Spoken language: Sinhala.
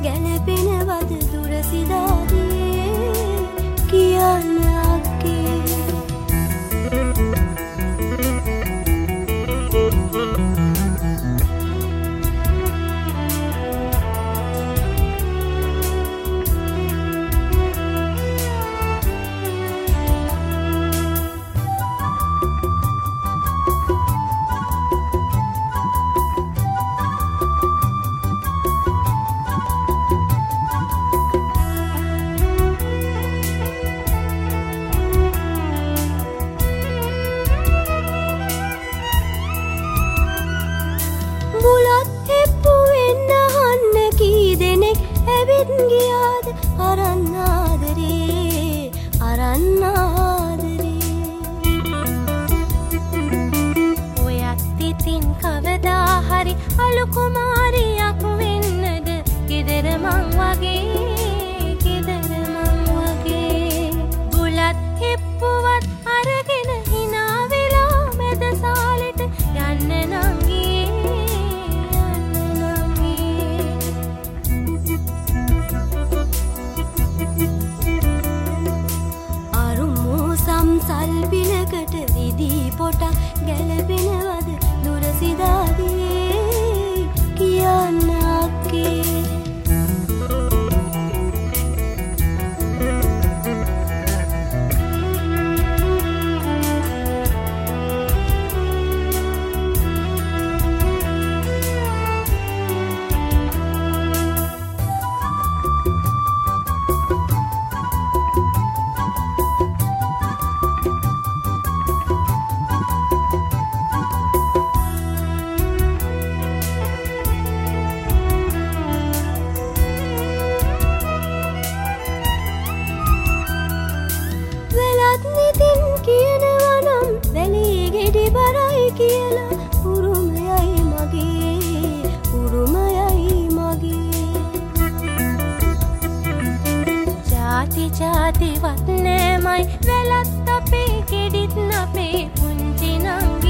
ගැලපෙනවද දුර සිදාදී කියන්න අක්කේ. ගියාද අරන් ආදරේ අරන් ආදරේ. ඔයත් ඉතින් කවදා හරි අලු කුමාරියක් වෙන්නද ගෙදර මං වගේ ගෙදර මං වගේ. බුලත් හිප්පුවත් අරගෙන hina වෙලා මැද සාලෙට යන්න නම් සල්පිලකට විදී පොටක් ගැලපෙනවද දුර සිදාදී කියන්න අක්කේ. කියනවනම් වැලී ගෙඩි බරයි කියලා උරුමයයි මගේ උරුමයයි මගේ. ජාති ජාතිවත් නෑමයි වැලත් අපේ ගෙඩිත් අපේ පුංචි නම්